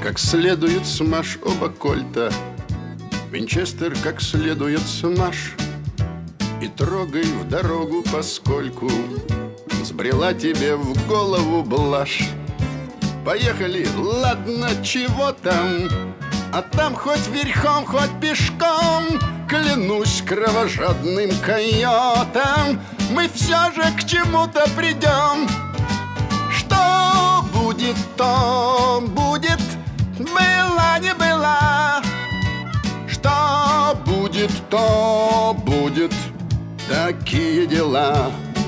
как следует смажь оба кольта, винчестер как следует смажь, и трогай в дорогу, поскольку сбрела тебе в голову блажь. Поехали, ладно, чего там, а там хоть верхом, хоть пешком, клянусь кровожадным койотом, мы все же к чему-то придем. Что будет, то будет, была не была. Что будет, то будет, такие дела.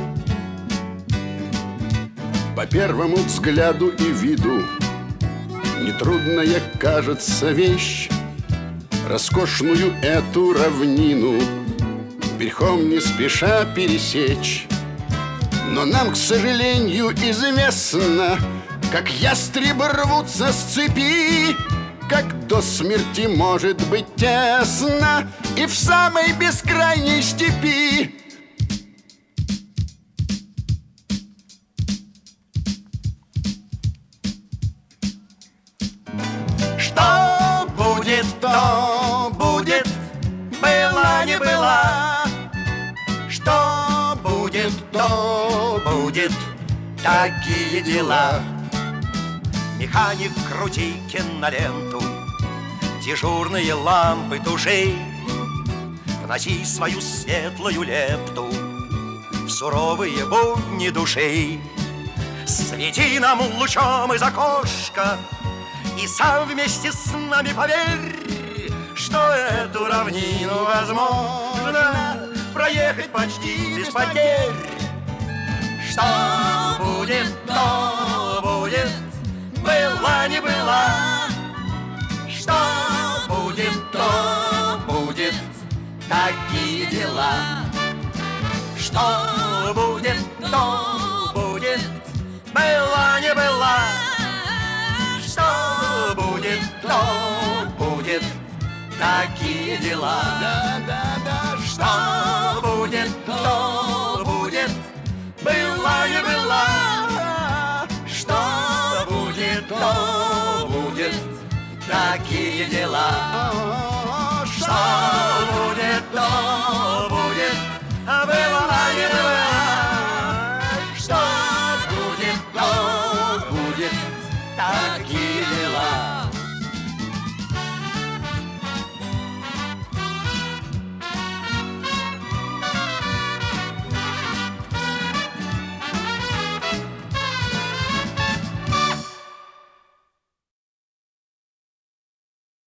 По первому взгляду и виду нетрудная кажется вещь, роскошную эту равнину верхом не спеша пересечь. Но нам, к сожалению, известно, как ястребы рвутся с цепи, как до смерти может быть тесно и в самой бескрайней степи. Что будет, то будет, была не была. Что будет, то будет, такие дела. Механик, крути киноленту, дежурные лампы туши, вноси свою светлую лепту в суровые будни души. Свети нам лучом из окошка и сам вместе с нами поверь, что эту равнину возможно проехать почти без потерь. Что будет, то будет, была не была. Что будет, то будет, такие дела. Что будет, то будет, была не была. Что будет, то будет, такие дела. Да, да, да. Что будет, то